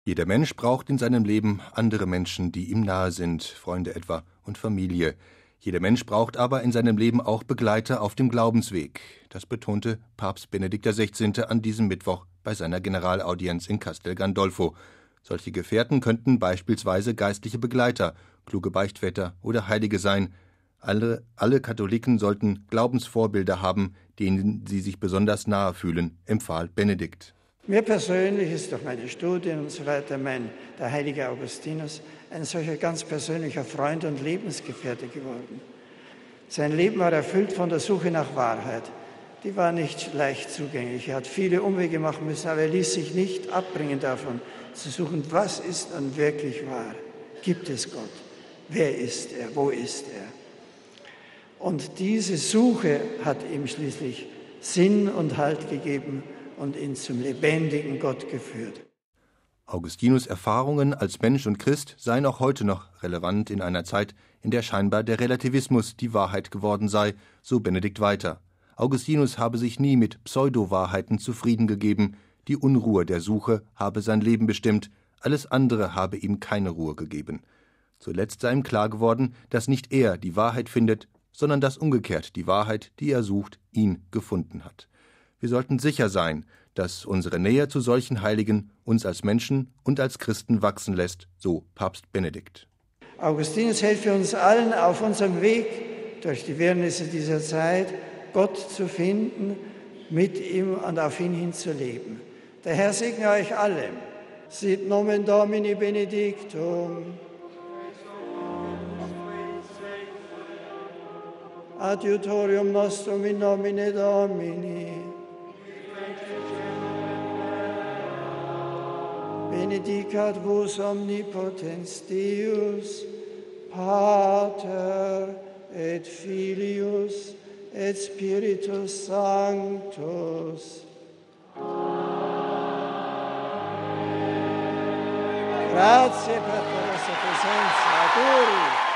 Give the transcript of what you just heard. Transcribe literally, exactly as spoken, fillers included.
Jeder Mensch braucht in seinem Leben andere Menschen, die ihm nahe sind, Freunde etwa und Familie. Jeder Mensch braucht aber in seinem Leben auch Begleiter auf dem Glaubensweg. Das betonte Papst Benedikt der Sechzehnte an diesem Mittwoch bei seiner Generalaudienz in Castel Gandolfo. Solche Gefährten könnten beispielsweise geistliche Begleiter, kluge Beichtväter oder Heilige sein. Alle, alle Katholiken sollten Glaubensvorbilder haben, denen sie sich besonders nahe fühlen, empfahl Benedikt. Mir persönlich ist durch meine Studien und so weiter mein, der heilige Augustinus ein solcher ganz persönlicher Freund und Lebensgefährte geworden. Sein Leben war erfüllt von der Suche nach Wahrheit. Die war nicht leicht zugänglich. Er hat viele Umwege machen müssen, aber er ließ sich nicht abbringen davon, zu suchen, was ist dann wirklich wahr? Gibt es Gott? Wer ist er? Wo ist er? Und diese Suche hat ihm schließlich Sinn und Halt gegeben und ihn zum lebendigen Gott geführt. Augustinus' Erfahrungen als Mensch und Christ seien auch heute noch relevant in einer Zeit, in der scheinbar der Relativismus die Wahrheit geworden sei, so Benedikt weiter. Augustinus habe sich nie mit Pseudo-Wahrheiten zufrieden gegeben, die Unruhe der Suche habe sein Leben bestimmt, alles andere habe ihm keine Ruhe gegeben. Zuletzt sei ihm klar geworden, dass nicht er die Wahrheit findet, sondern dass umgekehrt die Wahrheit, die er sucht, ihn gefunden hat. Wir sollten sicher sein, dass unsere Nähe zu solchen Heiligen uns als Menschen und als Christen wachsen lässt, so Papst Benedikt. Augustinus helfe uns allen auf unserem Weg durch die Wirrnisse dieser Zeit, Gott zu finden, mit ihm und auf ihn hin zu leben. Der Herr segne euch alle. Sit nomen Domini benedictum. Adiutorium nostrum in nomine Domini. Benedicat vos omnipotens Deus, Pater et Filius et Spiritus Sanctus. Grazie per la vostra presenza. Auguri.